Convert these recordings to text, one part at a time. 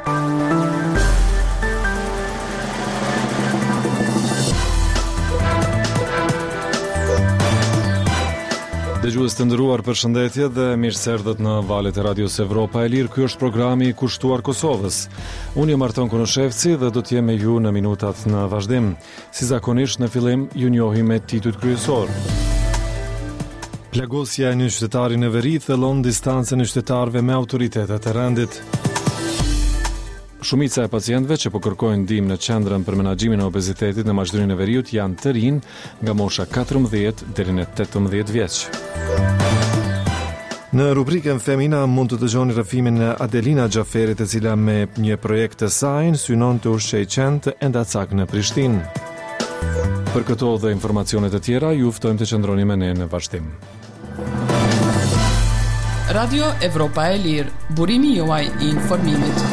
Dëgjues të nderuar, përshëndetje dhe mirë se erdhët në valët e Radios Evropa e Lirë. Ky është programi i kushtuar Kosovës. Unë jam Arton Konoshevci dhe do të jem me ju në minutat në vazhdim. Si zakonisht në fillim ju njohim me titujt kryesor. Plagosja e një qytetari në veri thellon distancën e qytetarëve me autoritetet e rendit. Shumica e pacientëve që po kërkojnë ndihmë në qendrën për menaxhimin e obezitetit në Maqedoninë e Veriut janë të rinj, nga mosha 14 deri në 18 vjeç. Në rubrikën Femina mund të dëgjoni rrëfimin e Adelina Xhaferit, e cila me një projekt të saj synon të ushqejë qend e ndacak në Prishtinë. Për këto dhe informacione të tjera, ju ftojmë të qëndroni me ne në vazhdim. Radio Evropa e Lirë, burimi juaj i informimit.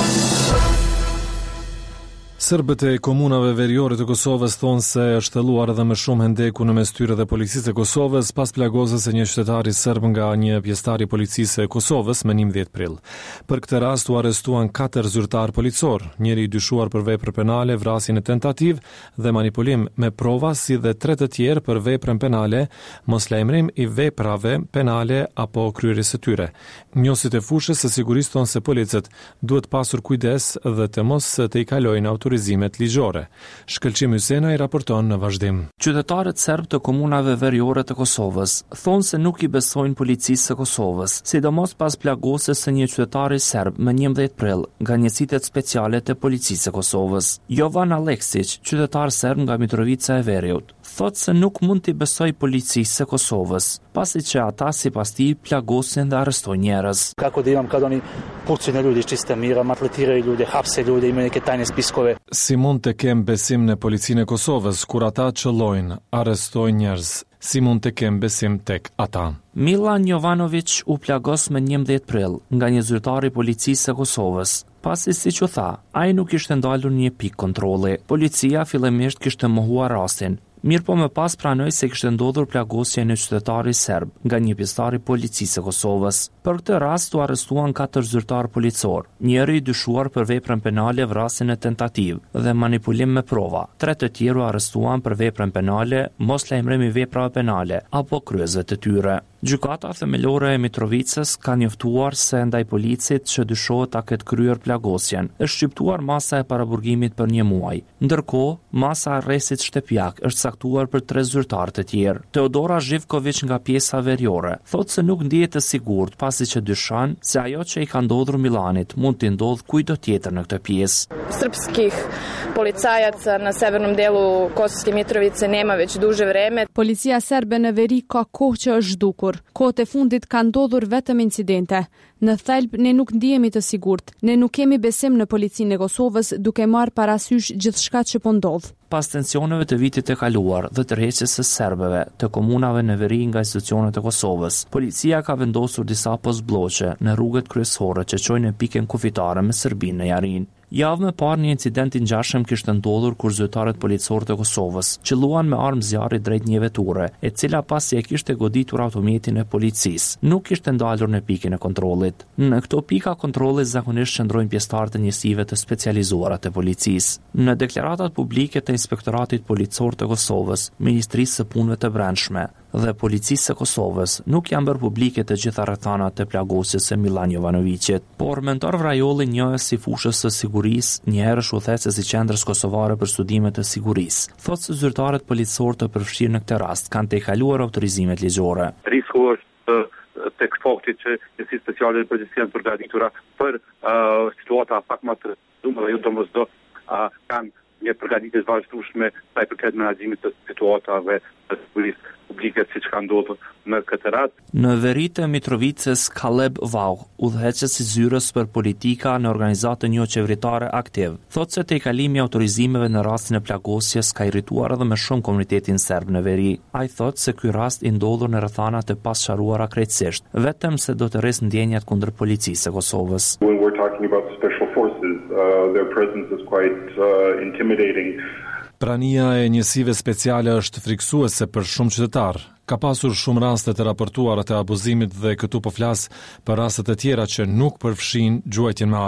Serbët e komunave veriore të Kosovës thonë se është thelluar edhe më shumë hendeku në mes tyre dhe policisë e Kosovës pas plagosjes së një qytetari serb nga një pjesëtar i policisë e Kosovës më 11 prill. Për këtë rast u arrestuan 4 zyrtar policor, njëri i dyshuar për vepër penale, vrasje në tentativë dhe manipulim me prova, si dhe 3 të tjerë për veprën penale, moslajmërim i veprave penale apo kryerjes së tyre. Njësit e fushës së sigurisë thonë se policët duhet pasur kujdes dhe të mos të i kalojnë autorizimet ligjore. Shkëlqim Hysena i raporton në vazhdim. Qytetarët serb të komunave veriore të Kosovës thonë se nuk i besojnë policisë së Kosovës, sidomos pas plagosjes së një qytetari serb më 11 prill nga njësitet speciale të policisë së Kosovës. Jovan Aleksić, qytetar serb nga Mitrovica e Veriut, thotë se nuk mund t'i besoj policisë së Kosovës, pasi që ata sipas tij plagosin dhe arrestojnë njerëz. Kako da imam kad oni pucaju na ljudi iz čiste mira, maltretiraju ljude, hapse ljude, imaju neke tajne spiskove. Si mund të kem besim në policinë e Kosovës kur ata qëllojnë, arrestojnë njerëz? Si mund të kem besim tek ata? Milan Jovanović u plagos më 11 prill nga një zyrtar i policisë së Kosovës. Pasi, siç u tha, ai nuk ishte ndalur një pikë kontrolli. Policia fillimisht kishte mohuar rastin. Mirë po më pas pranoi se kishte ndodhur plagosje në qytetari serb nga një pjesëtar i policisë së Kosovës. Për këtë rast u arrestuan 4 zyrtar policor, njëri i dyshuar për veprën penale, vrasje në tentativë dhe manipulim me prova. 3 të tjerë u arrestuan për veprën penale, mos lajmërim i veprave penale apo kryesve të tyre. Gjykata themelore e Mitrovicës ka njoftuar se ndaj policit që dyshohet ta ketë kryer plagosjen është shqiptuar masa e paraburgimit për 1 muaj. Ndërkohë, masa arrestit shtëpiak është saktuar për 3 zyrtar të tjerë. Teodora Zhivković nga pjesa veriore thotë se nuk ndihet të sigurt pasi që dyshon se ajo që i ka ndodhur Milanit mund t'i ndodh kujdo tjetër në këtë pjesë. Srpskih policajaca na severnom delu Kosovske Mitrovice nema već duže vreme. Policia serbe në veri ka kohë që është zhdukur. Kohët e fundit ka ndodhur vetëm incidente. Në thelb ne nuk ndihemi të sigurt. Ne nuk kemi besim në policinë e Kosovës duke marrë parasysh gjithçka që po ndodh. Pas tensioneve të vitit të kaluar dhe tërheqjes së serbëve të komunave në veri nga institucionet e Kosovës, policia ka vendosur disa postbllokë në rrugët kryesore që çojnë në pikën kufitare me Serbinë në Jarin. Javë më parë një incident i ngjashëm kishte ndodhur kur zyrtarët policorë të Kosovës qelluan me armë zjarri drejt një veture, e cila pasi e kishte goditur autometin e policisë, nuk kishte ndalur në pikën e kontrollit. Në këto pika kontrolli zakonisht qëndrojnë pjesëtarët e njësive të specializuara të policisë. Në deklaratat publike të Inspektoratit Policor të Kosovës, Ministrisë së Punëve të Brendshme dhe Policisë së Kosovës nuk janë bërë publike të gjitha rrethanat të plagosjes së Milan Jovanovićit, por mentor Vrajolli, njëhes si fushës së sigurisë, një herësh udhëheqës i qendrës kosovare për studime të sigurisë, thotë se zyrtarët policor të përfshirë në këtë rast kanë tejkaluar autorizimet ligjore. Risku është tek fakti që njësitë speciale të policisë janë përgatitura për situata pak më të rëndësishme dhe jo domosdoshme kanë një përgatitje të vazhdueshme sa i përket menaxhimit të situatave të sigurisë publike siç ka ndodhur në këtë rast. Në veri të Mitrovicës, Kaleb Vauh, udhëheqës i zyrës për politika në organizatë një qeveritare aktiv, thotë se tejkalimi i autorizimeve në rastin e plagosjes ka irrituar edhe më shumë komunitetin serb në veri. Ai thotë se ky rast i ndodhur në rrethana të pasqaruara krejtësisht, vetëm se do të rrisë ndjenjat kundër policisë së Kosovës. When we're talking about special forces, their presence is quite intimidating. Prania e njësive speciale është friksuese për shumë qytetarë. Ka pasur shumë raste të raportuara të abuzimit dhe këtu po flas për raste të tjera që nuk përfshin gjuajtjen me armë.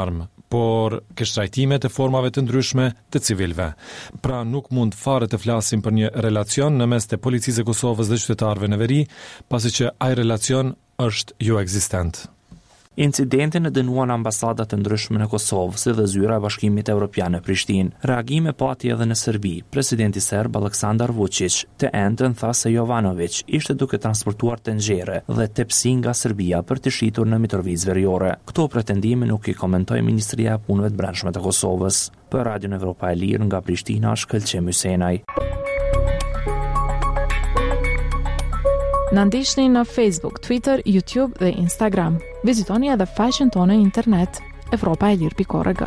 por ke shtrajtime të formave të ndryshme të civilve. Pra nuk mund fare të flasim për një relacion në mes të policisë e Kosovës dhe qytetarëve në veri, pasi që ai relacion është jo ekzistent. Incidentin e dënuan ambasadat të ndryshme në Kosovë, si dhe zyra e Bashkimit Evropian në Prishtinë. Reagime pati edhe në Serbi. Presidenti serb Aleksandar Vučić të endën tha se Jovanović ishte duke transportuar tenxhere dhe tepsi nga Serbia për të shitur në Mitrovic Veriore. Këto pretendime nuk i komentoi Ministria e Punëve të Brendshme të Kosovës. Për Radion Evropa e Lirë nga Prishtina, Shkëlqe Mysenaj. Na ndiqni në Facebook, Twitter, YouTube dhe Instagram. Vizitoni edhe faqen tonë në internet evropaelir.org.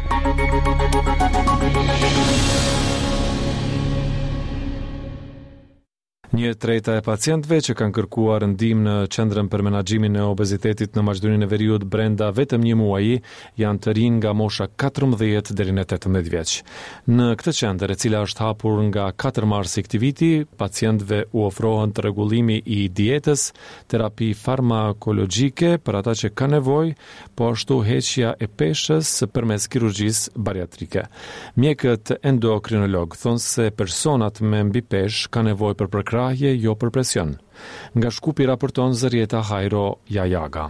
Një treta e pacientëve që kanë kërkuar ndihmë në Qendrën për Menaxhimin e Obezitetit në Maqedoninë e Veriut brenda vetëm një muaji janë të rinj nga mosha 14 deri në 18 vjeç. Në këtë qendër, e cila është hapur nga 4 mars i këtij viti, pacientëve u ofrohen rregullimi i dietës, terapi farmakologjike për ata që kanë nevojë, po ashtu heqja e peshës përmes kirurgjisë bariatrike. Mjekët endokrinolog thonë se personat me mbipeshë kanë nevojë për jo për presion. Nga Shkupi raporton Zërieta Hajro Jajaga.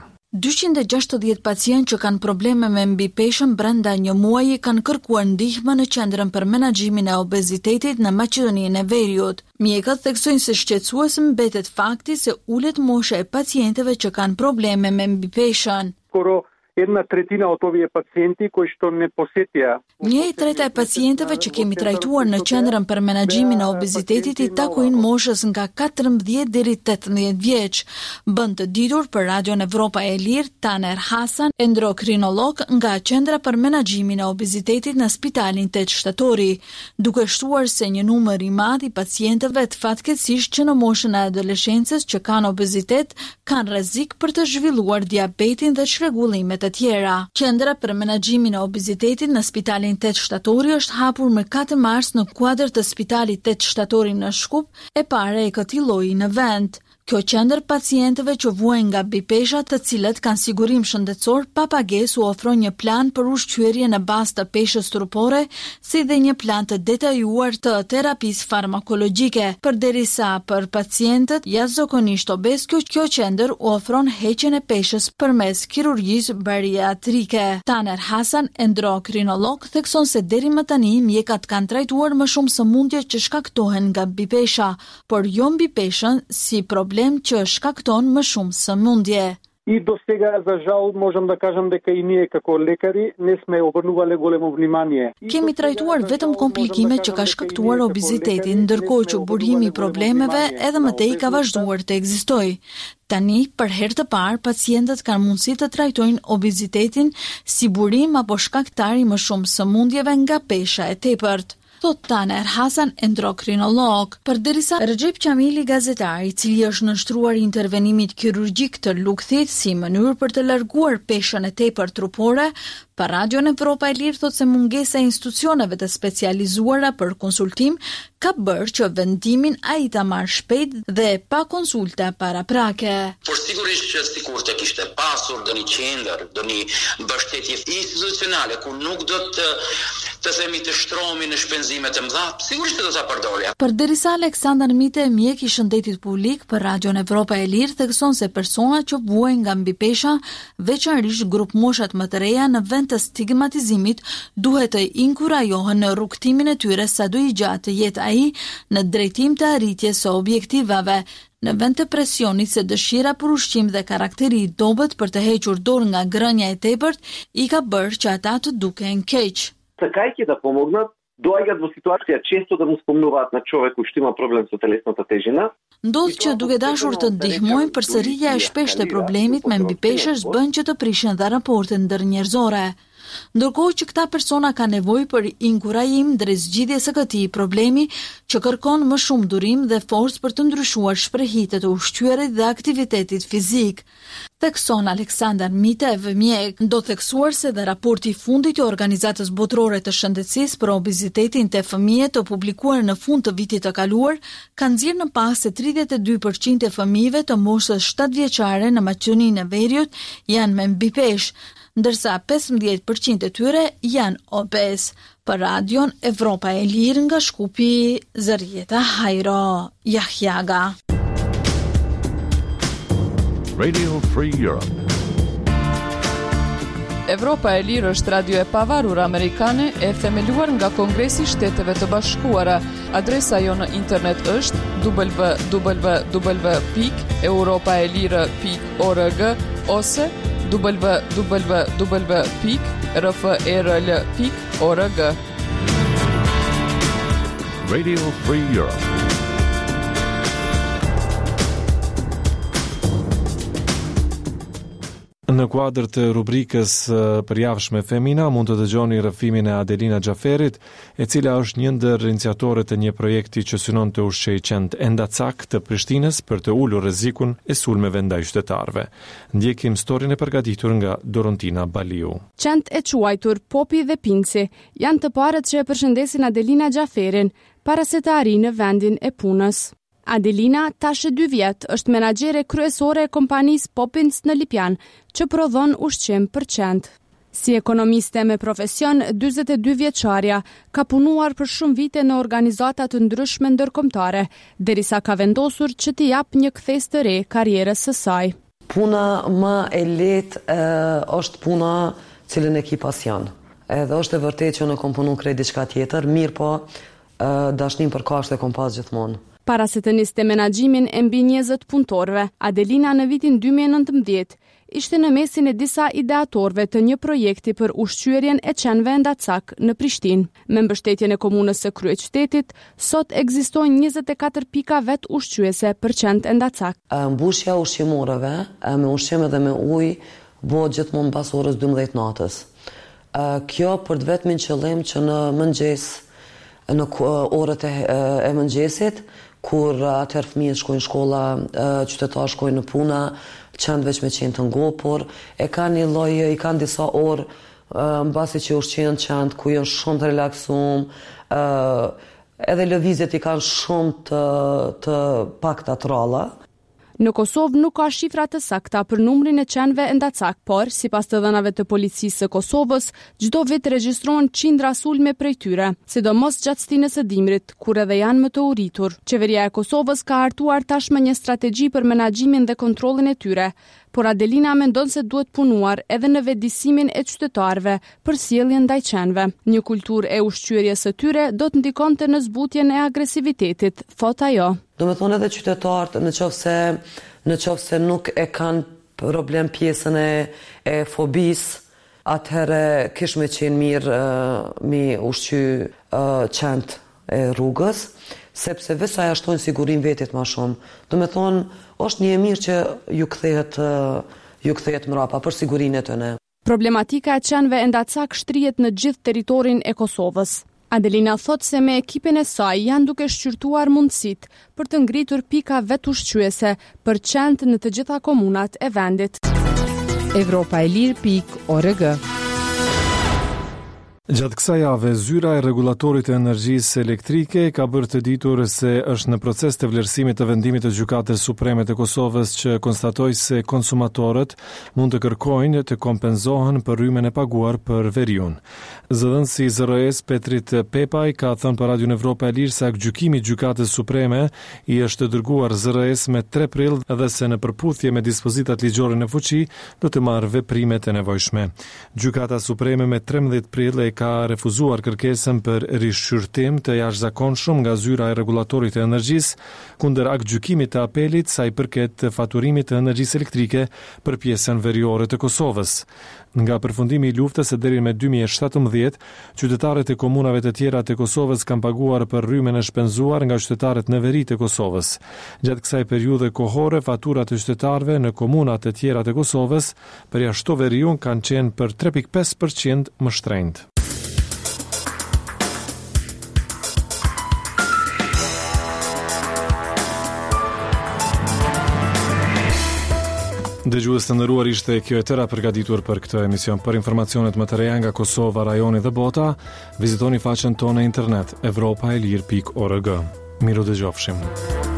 260 pacientë që kanë probleme me mbipeshën brenda një muaji kanë kërkuar ndihmë në Qendrën për Menaxhimin e Obezitetit në Maqedoninë e Veriut. Mjekët theksojnë se shqetësues mbetet fakti se ulet mosha e pacientëve që kanë probleme me mbipeshën. Jedna tretina od ovih pacijenti koji što ne posjetija. Një treta e pacientëve që kemi trajtuar në Qendrën për Menaxhimin e Obezitetit i takojnë moshës nga 14 deri 18 vjeç. Bën të ditur për Radion Evropa e Lirë Taner Hasan, endokrinolog nga Qendra për Menaxhimin e Obezitetit në Spitalin 8 Shtatori, duke shtuar se një numër i madh i pacientëve të fatkeqësisht që në moshën e adoleshencës që kanë obezitet kanë rrezik për të zhvilluar diabetin dhe çrregullimet të tjera. Qendra për Menaxhimin e Obezitetit në Spitalin 8 Shtatori është hapur më 4 mars në kuadër të Spitalit 8 Shtatori në Shkup, e para e këtij lloji në vend. Kjo qendër pacientëve që vuajnë nga mbipesha të cilët kanë sigurim shëndetësor pa pagesë u ofron një plan për ushqyerje në bazë të peshës trupore, si dhe një plan të detajuar të terapisë farmakologjike. Përderisa për pacientët jashtëzakonisht obez, kjo qendër u ofron heqjen e peshës përmes kirurgjisë bariatrike. Taner Hasan, endokrinolog, thekson se deri më tani mjekat kanë trajtuar më shumë sëmundje që shkaktohen nga mbipesha, por jo mbipeshën si problem që shkakton më shumë sëmundje. I do сега, за жал, можем да кажем дека и ние како лекари не сме обрнувале големо внимание. Kemi trajtuar vetëm komplikimet që ka shkaktuar obezitetin, ndërkohë që burimi i problemeve edhe më tej ka vazhduar të ekzistojë. Tani, për herë të parë, pacientët kanë mundësi të trajtojnë obezitetin si burim apo shkaktar i më shumë sëmundjeve nga pesha e tepërt. Thot Taner Hasan, endokrinolog. Përderisa Recep Qamili, gazetar, i cili është nështruar intervenimit kirurgjik të lukthit si mënyrë për të larguar peshën e tepërt trupore, për Radion Evropa e Lirë thot se mungesa e institucioneve të specializuara për konsultim ka bërë që vendimin ai ta marrë shpejt dhe pa konsulta paraprake. Por sigurisht që sikur të kishte pasur do një qendër, do një mbështetje institucionale ku nuk do të themi të shtrohemi në shpenzime të mëdha, sigurisht do ta përdorja. Përderisa Aleksandar Mite, mjek i shëndetit publik për Radion Evropa e Lirë, thekson se persona që vuajnë nga mbipesha, veçanërisht grup moshat më të reja në vend të stigmatizimit, duhet të inkurajohen në rrugtimin e tyre sado i gjatë të jetë ai në drejtim të arritjes së objektivave. Në vend të presionit se dëshira për ushqim dhe karakteri i dobët për të hequr dorë nga grënja e tepërt i ka bërë që ata të duken keq. Сакајќи да помогнат, доаѓаат во ситуација често да му спомнуваат на човеку што има проблем со телесната тежина. Ndodh që duke dashur të ndihmojnë, përsëritja e shpeshtë e problemit me mbipeshësh bën që të prishin dha raportet ndërnjerëzore. Ndërkohë që këta persona ka nevojë për inkurajim drejt zgjidhjes së këtij problemi që kërkon më shumë durim dhe forcë për të ndryshuar shprehjet e ushqyerit dhe aktivitetit fizik. Thekson Aleksandar Mitev, mjek, do theksuar se dhe raporti i fundit i Organizatës Botërore të Shëndetësisë për obezitetin te fëmijët të publikuar në fund të vitit të kaluar, ka nxjerrë në pas se 32% e fëmijëve të moshës 7 vjeçare në Maqedoninë e Veriut janë me mbipeshë. ndërsa 15% e tyre janë obez. Për radion Evropa e Lirë nga Shkupi, Zërieta Hajro Jahjaga. Radio Free Europe. Evropa e Lirë është radio e pavarur amerikane e themeluar nga Kongresi i Shteteve të Bashkuara. Adresa jo në internet është www.europaelire.org ose www.rfrl.org. Radio Free Europe. Në kuadër të rubrikës përjavshme Femina, mund të dëgjoni rrëfimin e Adelina Xhaferit, e cila është një ndër iniciatorët e një projekti që synon të ushqej qend Endacak të Prishtinës për të ulur rrezikun e sulmeve ndaj qytetarëve. Ndjekim historinë e përgatitur nga Dorontina Baliu. Qend e quajtur Popi dhe Pinci janë të parët që e përshëndesin Adelina Xhaferin para se të arrijë në vendin e punës. Adelina, tash 2 vjet, është menaxhere kryesore e kompanisë Popins në Lipjan, që prodhon ushqim për qend. Si ekonomiste me profesion, 42 vjeçarja ka punuar për shumë vite në organizata të ndryshme ndërkombëtare, derisa ka vendosur që t'i jap një kthes të re karrierës së saj. Puna më e lehtë është puna cilën e ki pasion. Edhe është e vërtetë që në kom punu krejt diçka tjetër, mirë po dashnin për kashte kom pas gjithmonë. Para se të niste menaxhimin e mbi 20 punëtorëve, Adelina në vitin 2019 ishte në mesin e disa ideatorëve të një projekti për ushqyerjen e qenve Endacak në Prishtinë. Me mbështetjen e komunës së kryeqytetit, sot ekzistojnë 24 pika vet ushqyese për qend Endacak. Mbushja ushqimorëve me ushqim dhe me ujë bëhet gjithmonë pas orës 12 natës. Kjo për të vetmin qëllim që në mëngjes, në orët e mëngjesit, kur atëherë fëmijët shkojnë shkolla, qytetarë shkojnë në puna, qenë veç me qenë të ngopur, e kanë një lloj, i kanë disa orë mbasi që ushqejnë qenë ku janë shumë të relaksum, edhe lëvizjet i kanë shumë të pakta të ralla. Në Kosovë nuk ka shifra të sakta për numrin e qenve Endacak, por, sipas të dhënave të policisë së Kosovës, çdo vit regjistrohen qindra sulme prej tyre, sidomos gjatë stinës së dimrit, kur edhe janë më të uritur. Qeveria e Kosovës ka hartuar tashmë një strategji për menaxhimin dhe kontrollin e tyre, por Adelina mendon se duhet punuar edhe në vetëdijsimin e qytetarëve për sjelljen ndaj qenve. Një kulturë e ushqyerjes së tyre do të ndikonte në zbutjen e agresivitetit, thot ajo. Do me thonë edhe qytetarët, në qoftë se nuk e kanë problem pjesën e fobisë, atëherë kish me qenë mirë mi ushqy qend e rrugës, sepse veç aja shtojnë sigurin vetit ma shumë. Do me thonë, është një e mirë që ju kthehet mrapa për sigurinë e tyre. Problematika e qenve Endacak shtrihet në gjithë territorin e Kosovës. Adelina thot se me ekipin e saj janë duke shqyrtuar mundësitë për të ngritur pika vetushqyese për qend në të gjitha komunat e vendit. Evropaelir.org. Gjatë kësaj jave, zyra e rregullatorit të energjisë elektrike ka bërë të ditur se është në proces të vlerësimit të vendimit të Gjykatës Supreme të Kosovës që konstatoi se konsumatorët mund të kërkojnë të kompenzohen për rrymen e paguar për veriun. Zëdhënësi i ZRS Petrit Pepaj ka thënë për Radion Evropa e Lirë se gjykimi i Gjykatës Supreme i është dërguar ZRS me 3 prill dhe se në përputhje me dispozitat ligjore në fuqi do të marrë veprimet e nevojshme. Gjykata Supreme me 13 prill ka refuzuar kërkesën për rishqyrtim të jashtëzakonshëm nga zyra e rregullatorit të energjisë kundër aktgjykimit të apelit sa i përket faturimit të energjisë elektrike për pjesën veriore të Kosovës. Nga përfundimi i luftës së deri me 2017, qytetarët e komunave të tjera të Kosovës kanë paguar për rrymen e shpenzuar nga qytetarët në veri të Kosovës. Gjatë kësaj periudhe kohore, faturat e qytetarëve në komunat e tjera të Kosovës për jashtë veriun kanë qenë për 3.5% më shtrenjtë. Dëgjues të nderuar, ishte kjo e tëra përgatitur për këtë emision. Për informacionet më të reja nga Kosova, rajoni dhe bota, vizitoni faqen tonë në internet evropaelir.org. Miru dëgjofshim.